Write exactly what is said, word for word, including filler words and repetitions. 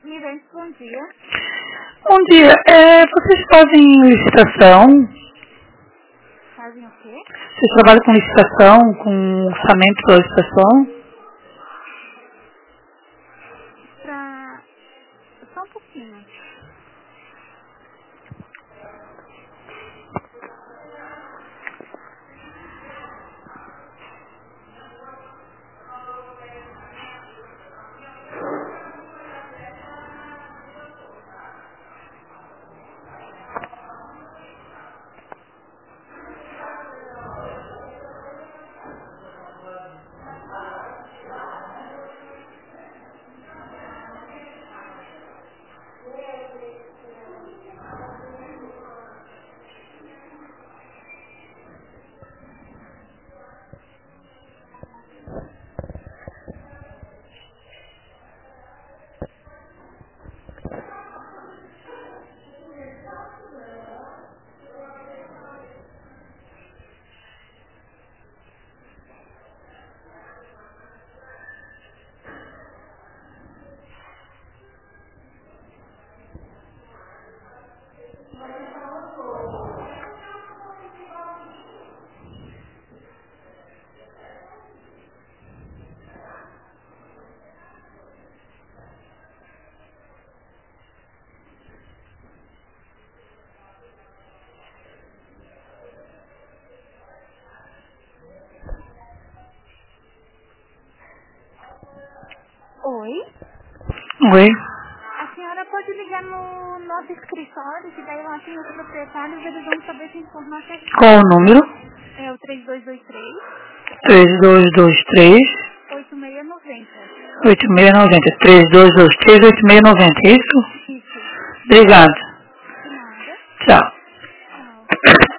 Mirante, bom dia. Bom dia. É, vocês fazem licitação? Fazem o quê? Vocês trabalham com licitação, com orçamento para licitação? Pra... Só um pouquinho. Oi? Oi. A senhora pode ligar no nosso escritório, que daí lá tem os proprietários, eles vão saber te informar certinho. Qual o número? É o três dois dois três, três dois dois três, oito seis nove zero. oito seis nove zero. três dois dois três, oito seis nove zero, é isso? Isso. Obrigado. De nada. Tchau.